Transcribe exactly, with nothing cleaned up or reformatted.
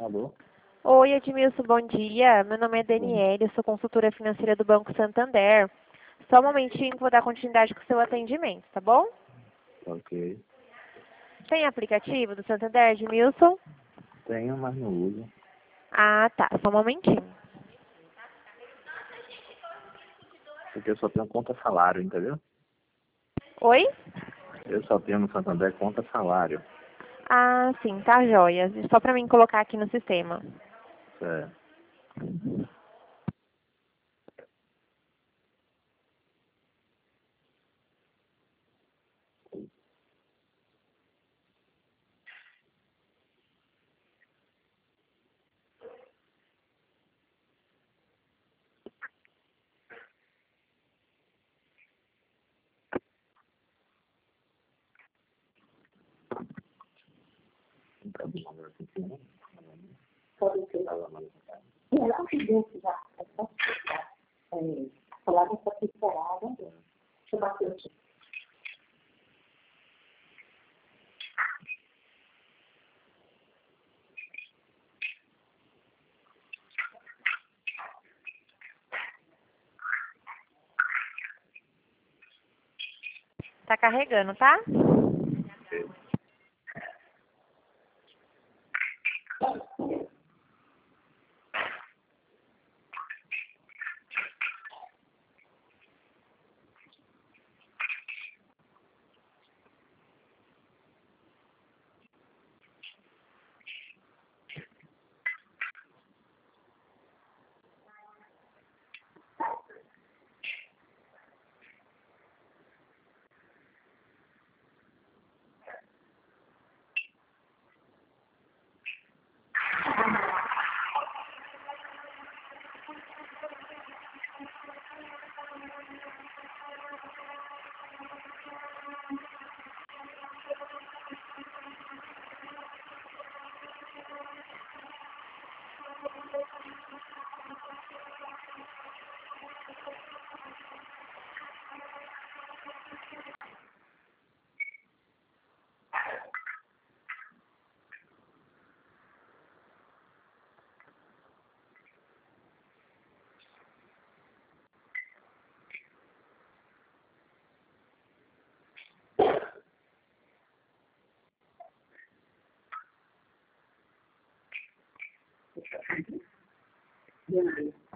Alô? Oi, Edmilson, bom dia. Meu nome é Bom, Daniele, eu sou consultora financeira do Banco Santander. Só um momentinho que eu vou dar continuidade com o seu atendimento, tá bom? ok. Tem aplicativo do Santander, Edmilson? Tenho, mas não uso. Ah, tá. Só um momentinho. Porque eu só tenho conta salário, entendeu? Oi? Eu só tenho no Santander conta salário. Ah, sim, tá joia. Só para mim colocar aqui no sistema. É. Tá bom, agora tem que ir. Pode ser. Ela dentro da a palavra está separada, chama atenção. Tá carregando, tá? Dentro.